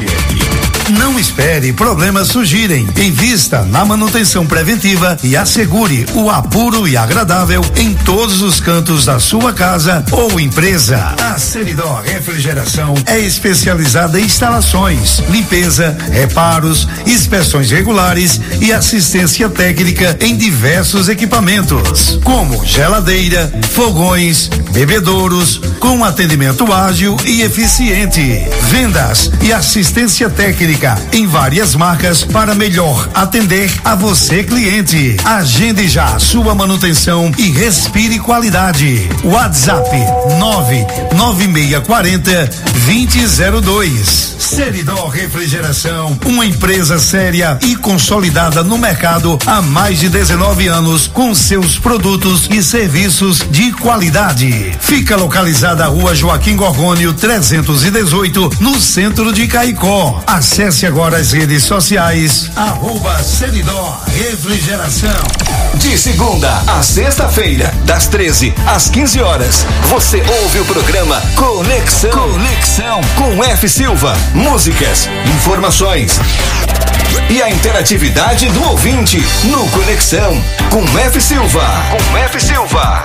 M. Não espere problemas surgirem. Invista na manutenção preventiva e assegure o apuro e agradável em todos os cantos da sua casa ou empresa. A Seridó Refrigeração é especializada em instalações, limpeza, reparos, inspeções regulares e assistência técnica em diversos equipamentos, como geladeira, fogões, bebedouros, com atendimento ágil e eficiente. Vendas e assistência técnica em várias marcas para melhor atender a você, cliente. Agende já sua manutenção e respire qualidade. WhatsApp nove nove seis quatro zero, dois zero zero dois. Seridó Refrigeração, uma empresa séria e consolidada no mercado há mais de dezenove anos, com seus produtos e serviços de qualidade. Fica localizada a Rua Joaquim Gorgônio trezentos e dezoito, no centro de Caicó. Acesse agora as redes sociais, arroba Seridó Refrigeração. De segunda a sexta-feira, das treze às quinze horas, você ouve o programa Conexão. Conexão com F. Silva. Músicas, informações e a interatividade do ouvinte no Conexão com F. Silva. Com F. Silva.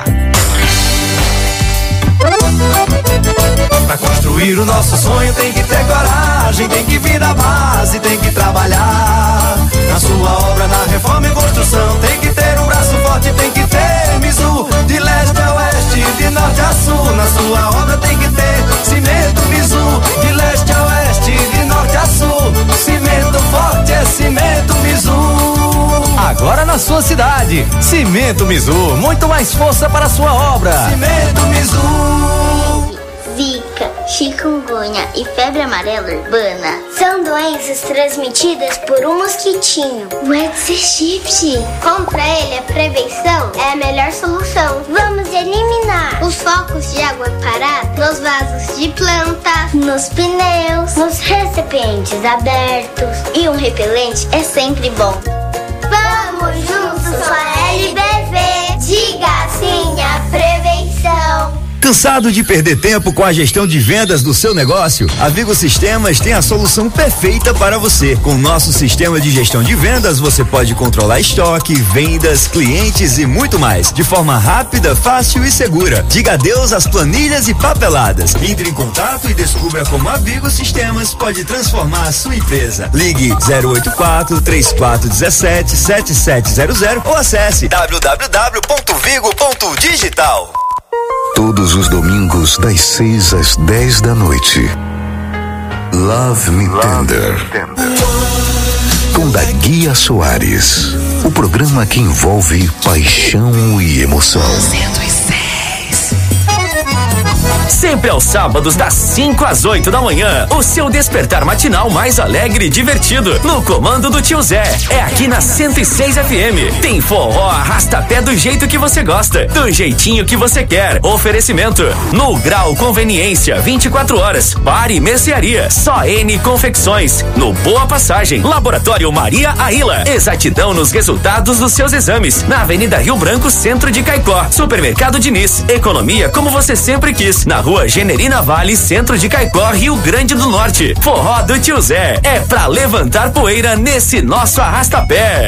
Pra construir o nosso sonho tem que ter coragem, tem que vir da base, tem que trabalhar. Na sua obra, na reforma e construção, tem que ter um braço forte, tem que ter Mizu. De leste a oeste, de norte a sul, na sua obra tem que ter cimento Mizu. De leste a oeste, de norte a sul, cimento forte é cimento Mizu. Agora na sua cidade, Cimento Mizu, muito mais força para a sua obra. Cimento Mizu. Zika, chikungunya e febre amarela urbana são doenças transmitidas por um mosquitinho, o Aedes aegypti. Contra ele, a prevenção é a melhor solução. Vamos eliminar os focos de água parada nos vasos de plantas, nos pneus, nos recipientes abertos. E um repelente é sempre bom. Vamos juntos com a L B V. Diga sim à prevenção. Cansado de perder tempo com a gestão de vendas do seu negócio? A Vigo Sistemas tem a solução perfeita para você. Com o nosso sistema de gestão de vendas, você pode controlar estoque, vendas, clientes e muito mais, de forma rápida, fácil e segura. Diga adeus às planilhas e papeladas. Entre em contato e descubra como a Vigo Sistemas pode transformar a sua empresa. Ligue zero oito quatro, três quatro um sete, sete sete zero zero ou acesse w w w ponto vigo ponto digital. Todos os domingos, das seis às dez da noite. Love Me Tender. Com da Guia Soares. O programa que envolve paixão e emoção. cento e seis. Sempre aos sábados, das cinco às oito da manhã. O seu despertar matinal mais alegre e divertido. No comando do tio Zé. É aqui na cento e seis F M. Tem forró arrasta-pé do jeito que você gosta. Do jeitinho que você quer. Oferecimento. No Grau Conveniência. vinte e quatro horas. Bar e mercearia. Só N Confecções. No Boa Passagem. Laboratório Maria Aila. Exatidão nos resultados dos seus exames. Na Avenida Rio Branco, centro de Caicó. Supermercado Diniz. Economia como você sempre quis. Na Rua Generina Vale, centro de Caicó, Rio Grande do Norte. Forró do tio Zé. É pra levantar poeira nesse nosso arrasta-pé.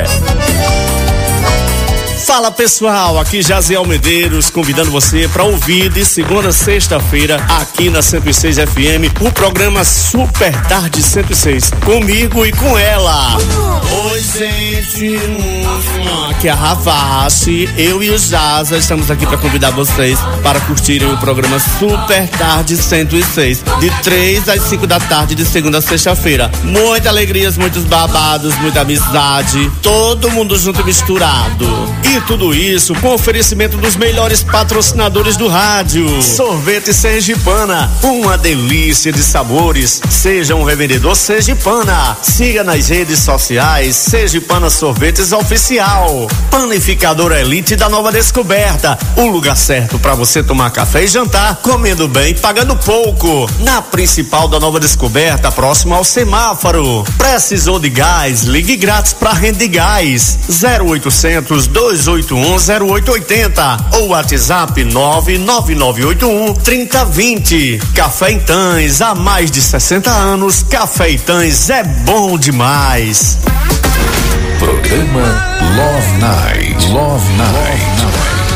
Fala pessoal, aqui Jaziel Medeiros convidando você para ouvir de segunda a sexta-feira aqui na cento e seis F M o programa Super Tarde cento e seis, comigo e com ela. Oi gente, aqui é a Ravache, eu e o Jaza estamos aqui para convidar vocês para curtirem o programa Super Tarde cento e seis, de três às cinco da tarde de segunda a sexta-feira. Muitas alegrias, muitos babados, muita amizade, todo mundo junto e misturado. E tudo isso com oferecimento dos melhores patrocinadores do rádio. Sorvete Sergipana, uma delícia de sabores. Seja um revendedor Sergipana. Siga nas redes sociais Sergipana Sorvetes Oficial. Panificadora Elite da Nova Descoberta, o lugar certo para você tomar café e jantar, comendo bem, pagando pouco. Na principal da Nova Descoberta, próximo ao semáforo. Precisou de gás? Ligue grátis para Rede Gás. zero oitocentos, dois oito um, zero oito oito zero ou WhatsApp nove nove nove oito um, três zero dois zero. Café em Tães, há mais de sessenta anos, Café em Tães é bom demais. Programa Love Night. Love Night.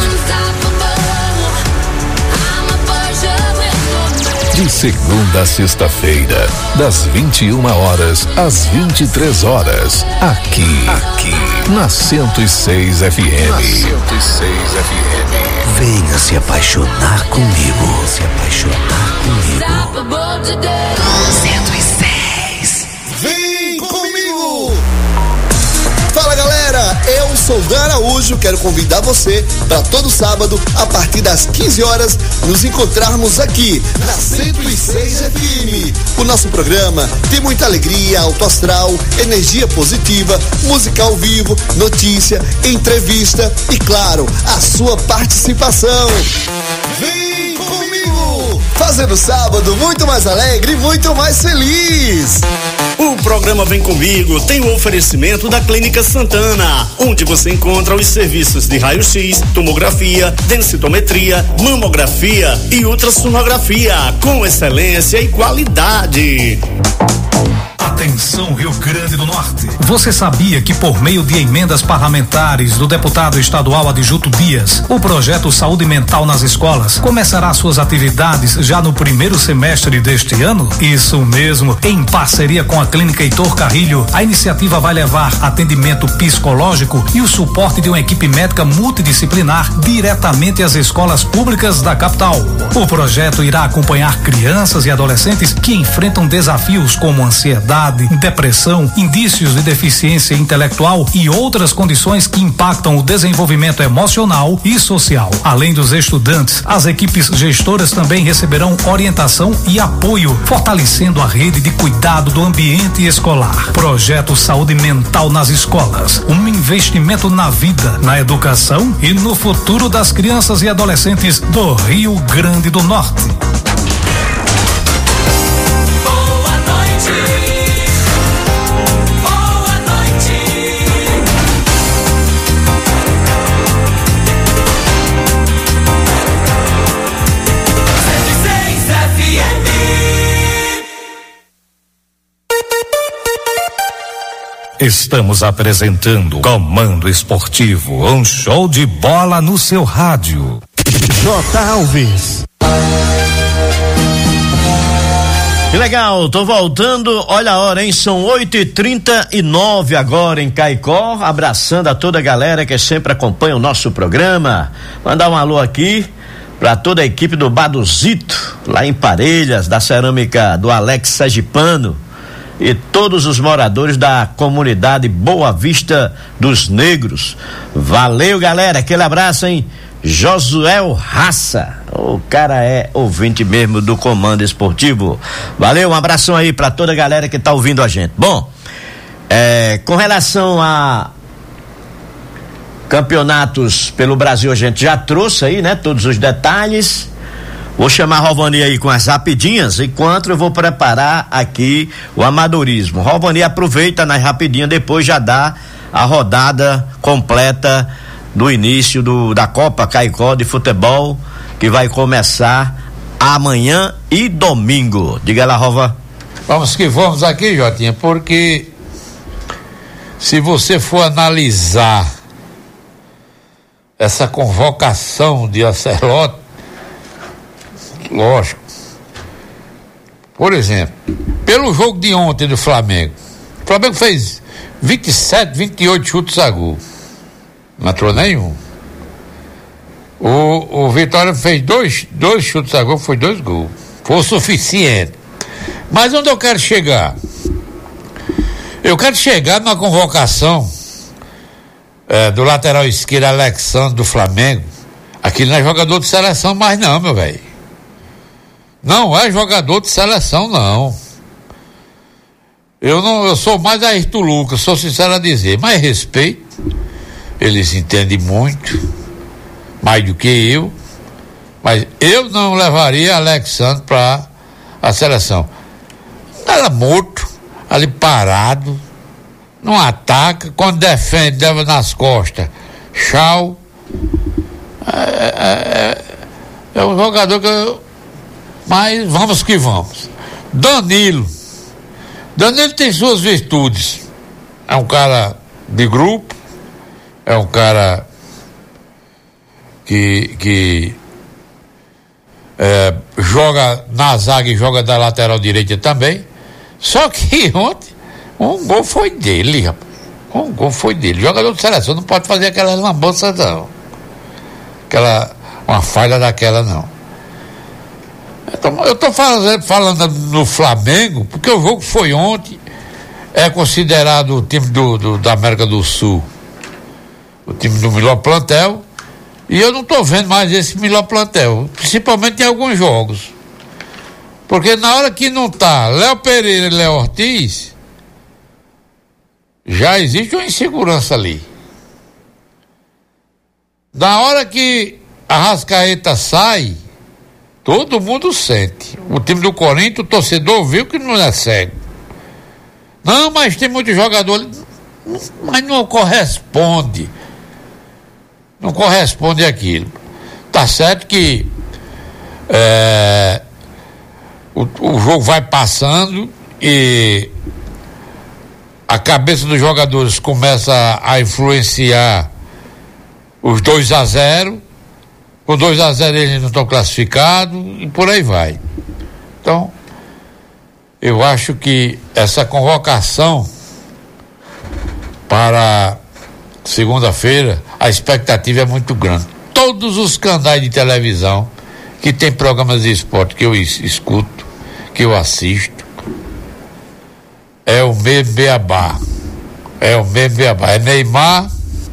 De segunda a sexta-feira, das vinte e uma horas às vinte e três horas, aqui, aqui, na cento e seis F M. Na cento e seis F M. Venha se apaixonar comigo. Se apaixonar comigo. cento e seis. Vem comigo! Fala galera, eu sou Dan Araújo, quero convidar você para todo sábado, a partir das quinze horas, nos encontrarmos aqui na cento e seis F M. O nosso programa tem muita alegria, alto astral, energia positiva, música ao vivo, notícia, entrevista e, claro, a sua participação. Vem comigo! Fazendo sábado muito mais alegre e muito mais feliz. O programa Vem Comigo tem o oferecimento da Clínica Santana, onde você encontra os serviços de raio-x, tomografia, densitometria, mamografia e ultrassonografia, com excelência e qualidade. Atenção Rio Grande do Norte. Você sabia que por meio de emendas parlamentares do deputado estadual Adjuto Dias, o projeto Saúde Mental nas Escolas começará suas atividades já no primeiro semestre deste ano? Isso mesmo, em parceria com a Clínica Heitor Carrilho, a iniciativa vai levar atendimento psicológico e o suporte de uma equipe médica multidisciplinar diretamente às escolas públicas da capital. O projeto irá acompanhar crianças e adolescentes que enfrentam desafios como ansiedade, depressão, indícios de deficiência intelectual e outras condições que impactam o desenvolvimento emocional e social. Além dos estudantes, as equipes gestoras também receberão orientação e apoio, fortalecendo a rede de cuidado do ambiente escolar. Projeto Saúde Mental nas Escolas, um investimento na vida, na educação e no futuro das crianças e adolescentes do Rio Grande do Norte. Estamos apresentando Comando Esportivo, um show de bola no seu rádio. J. Alves. Que legal, tô voltando, olha a hora, hein? São oito e trinta e nove agora em Caicó, abraçando a toda a galera que sempre acompanha o nosso programa. Mandar um alô aqui para toda a equipe do Baduzito, lá em Parelhas, da cerâmica do Alex Sergipano, e todos os moradores da comunidade Boa Vista dos Negros. Valeu, galera, aquele abraço, hein? Josuel Raça, o cara é ouvinte mesmo do Comando Esportivo. Valeu, um abração aí pra toda a galera que tá ouvindo a gente. Bom, é, com relação a campeonatos pelo Brasil, a gente já trouxe aí, né, todos os detalhes. Vou chamar a Rovani aí com as rapidinhas, enquanto eu vou preparar aqui o amadorismo. Rovani aproveita nas rapidinhas, depois já dá a rodada completa do início do, da Copa Caicó de futebol, que vai começar amanhã e domingo. Diga lá, Rova. Vamos que vamos aqui, Jotinha, porque se você for analisar essa convocação de Ancelotti, lógico, por exemplo, pelo jogo de ontem do Flamengo, o Flamengo fez vinte e sete, vinte e oito chutes a gol. Não entrou nenhum. O, o Vitória fez dois, dois chutes a gol, foi dois gols. Foi o suficiente. Mas onde eu quero chegar? Eu quero chegar numa convocação é, do lateral esquerdo Alexandre do Flamengo. Aquele não é jogador de seleção mais não, meu velho. Não é jogador de seleção, não. Eu não, eu sou mais Ayrton Lucas, sou sincero a dizer, mas respeito. Eles entendem muito, mais do que eu, mas eu não levaria Alexandre para a seleção. Era morto, ali parado, não ataca, quando defende, leva nas costas, tchau. É, é, é um jogador que eu, mas vamos que vamos. Danilo. Danilo tem suas virtudes. É um cara de grupo, é um cara que, que é, joga na zaga e joga da lateral direita também. Só que ontem um gol foi dele, rapaz. Um gol foi dele. Jogador de seleção não pode fazer aquela lambança, não. Aquela, uma falha daquela, não. Então, eu estou falando, falando no Flamengo, porque o jogo foi ontem, é considerado o time do, do, da América do Sul, o time do melhor plantel, e eu não estou vendo mais esse melhor plantel, principalmente em alguns jogos. Porque na hora que não tá Léo Pereira e Léo Ortiz, já existe uma insegurança ali. Na hora que a Arrascaeta sai, todo mundo sente. O time do Corinthians, o torcedor viu que não é cego. Não, mas tem muitos jogadores, mas não corresponde. Não corresponde àquilo. Tá certo que é, o, o jogo vai passando e a cabeça dos jogadores começa a, a influenciar os dois a zero. Com dois a zero eles não estão classificados e por aí vai. Então, eu acho que essa convocação para segunda-feira, a expectativa é muito grande. Todos os canais de televisão que tem programas de esporte que eu escuto, que eu assisto, é o mesmo beabá. É o mesmo beabá. É Neymar,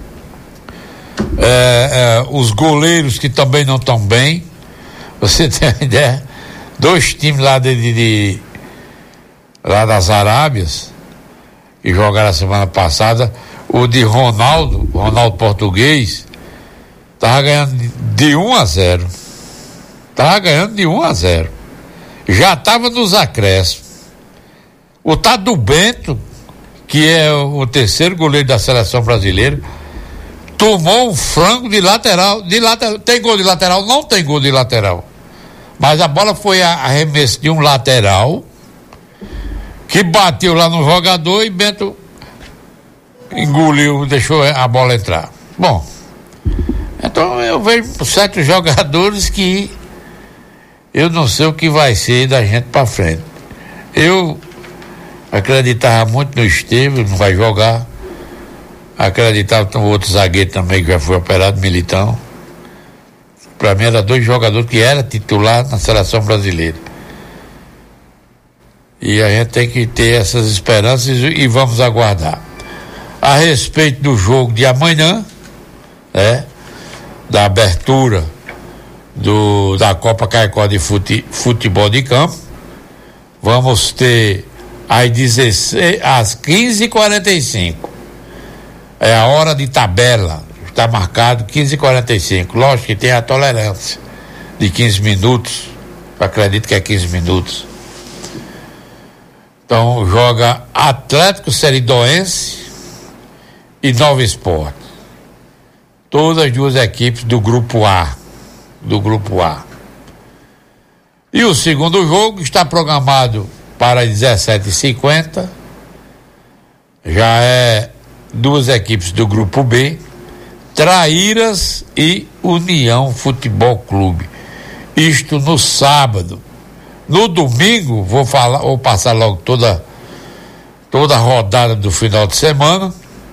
é, é, os goleiros que também não estão bem. Você tem uma ideia? Dois times lá de, de, de lá das Arábias que jogaram a semana passada, o de Ronaldo, Ronaldo português, tava ganhando de um a zero. Tava ganhando de um a zero. Já tava nos acréscimos. O Tado Bento, que é o terceiro goleiro da seleção brasileira, tomou um frango de lateral, de lateral. Tem gol de lateral? Não tem gol de lateral. Mas a bola foi a arremesso de um lateral que bateu lá no jogador e Bento engoliu, deixou a bola entrar. Bom, então eu vejo certos jogadores que eu não sei o que vai ser da gente pra frente. Eu acreditava muito no Estevam, não vai jogar. Acreditava no outro zagueiro também que já foi operado, Militão. Para mim era dois jogadores que era titular na seleção brasileira. E a gente tem que ter essas esperanças e vamos aguardar. A respeito do jogo de amanhã, né? da abertura do, da Copa Caicó de fute, futebol de campo. Vamos ter às, dezesseis, às quinze e quarenta e cinco. É a hora de tabela. Está marcado quinze e quarenta e cinco. Lógico que tem a tolerância de quinze minutos. Eu acredito que é quinze minutos. Então joga Atlético Seridoense e Nova Esporte. Todas as duas equipes do grupo A. Do grupo A. E o segundo jogo está programado para dezessete e cinquenta. Já é duas equipes do grupo B, Traíras e União Futebol Clube. Isto no sábado. No domingo, vou falar, vou passar logo toda toda a rodada do final de semana.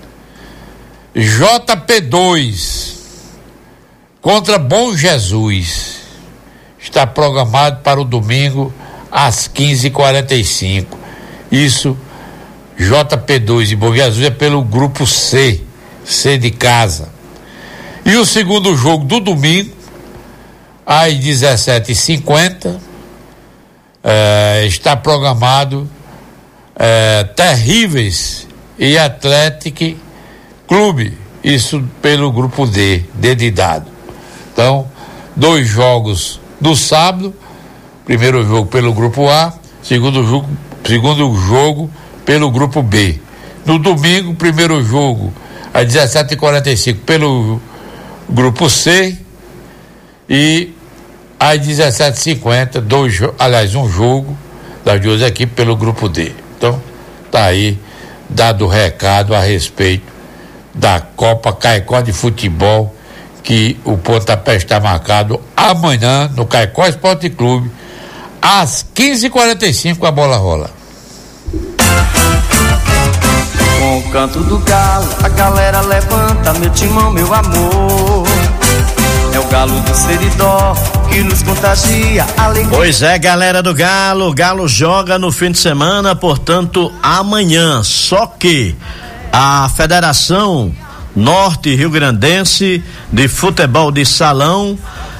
J P dois contra Bom Jesus. Está programado para o domingo às quinze e quarenta e cinco. Isso, J P dois e Bom Jesus é pelo grupo C, C de casa. E o segundo jogo do domingo, às dezessete e cinquenta, eh, está programado eh, Terríveis e Atlético Clube, isso pelo grupo D, D de dado. Então, dois jogos do sábado, primeiro jogo pelo grupo A, segundo jogo, segundo jogo pelo grupo B. No domingo, primeiro jogo às dezessete e quarenta e cinco pelo grupo C e às dezessete e cinquenta, dois, aliás, um jogo das duas equipes pelo grupo D. Então, tá aí dado o recado a respeito da Copa Caicó de Futebol, que o pontapé está marcado amanhã no Caicó Esporte Clube, às quinze e quarenta e cinco a bola rola. Com o canto do galo, a galera levanta, meu timão, meu amor. É o galo do Seridó que nos contagia alegria. Pois é, galera do Galo, o Galo joga no fim de semana, portanto, amanhã. Só que a Federação Norte Rio Grandense de Futebol de Salão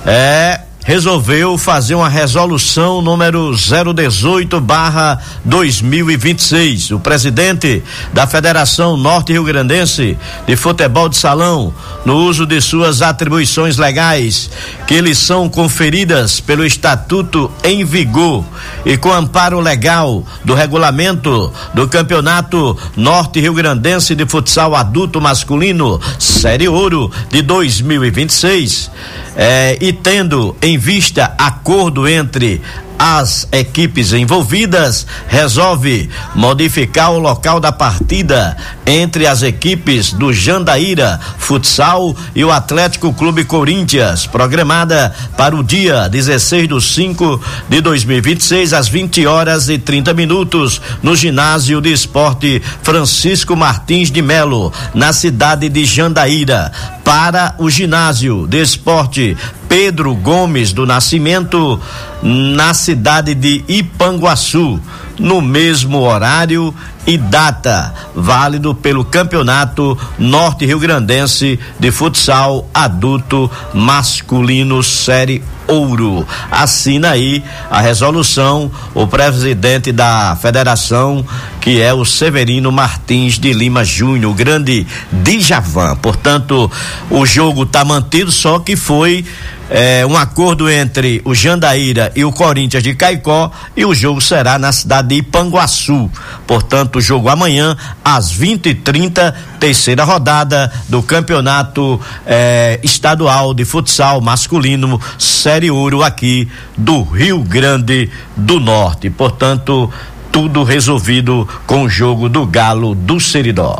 é resolveu fazer uma resolução número zero dezoito barra dois mil e vinte e seis. O presidente da Federação Norte Rio Grandense de Futebol de Salão, no uso de suas atribuições legais, que lhes são conferidas pelo Estatuto em vigor e com amparo legal do regulamento do Campeonato Norte Rio Grandense de Futsal Adulto Masculino Série Ouro de dois mil e vinte e seis, é, e tendo em vista acordo entre as equipes envolvidas, resolve modificar o local da partida entre as equipes do Jandaíra Futsal e o Atlético Clube Corinthians, programada para o dia dezesseis de cinco de dois mil e vinte e seis, às vinte horas e trinta minutos, no ginásio de esporte Francisco Martins de Melo, na cidade de Jandaíra. Para o ginásio de esporte Pedro Gomes do Nascimento, na cidade de Ipanguaçu, no mesmo horário e data, válido pelo Campeonato Norte Rio Grandense de Futsal Adulto Masculino Série Ouro. Assina aí a resolução o presidente da federação, que é o Severino Martins de Lima Júnior, o grande Djavan. Portanto, o jogo está mantido, só que foi É, um acordo entre o Jandaíra e o Corinthians de Caicó, e o jogo será na cidade de Ipanguaçu. Portanto, o jogo amanhã às vinte e trinta, terceira rodada do Campeonato eh, Estadual de Futsal Masculino Série Ouro aqui do Rio Grande do Norte. Portanto, tudo resolvido com o jogo do Galo do Seridó.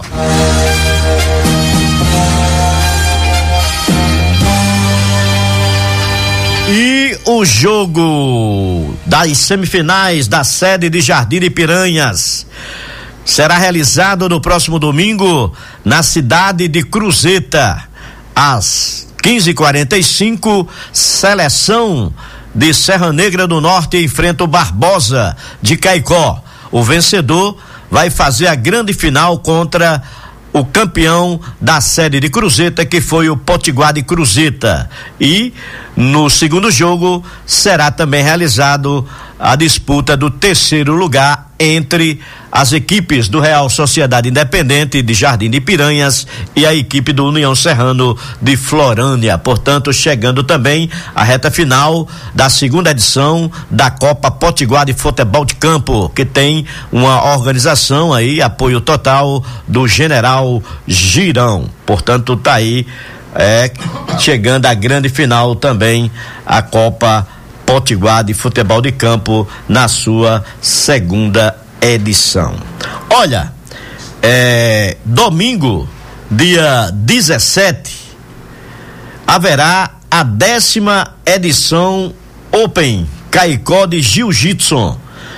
E o jogo das semifinais da sede de Jardim de Piranhas será realizado no próximo domingo na cidade de Cruzeta, às quinze e quarenta e cinco. Seleção de Serra Negra do Norte enfrenta o Barbosa de Caicó. O vencedor vai fazer a grande final contra o campeão da série de Cruzeta, que foi o Potiguar de Cruzeta. E no segundo jogo será também realizado a disputa do terceiro lugar entre as equipes do Real Sociedade Independente de Jardim de Piranhas e a equipe do União Serrano de Florânia. Portanto, chegando também a reta final da segunda edição da Copa Potiguar de Futebol de Campo, que tem uma organização aí, apoio total do General Girão. Portanto, tá aí é, chegando a grande final também a Copa Potiguar de Futebol de Campo na sua segunda edição. Olha, é, domingo, dia dezessete, haverá a décima edição Open Caicó de Jiu-Jitsu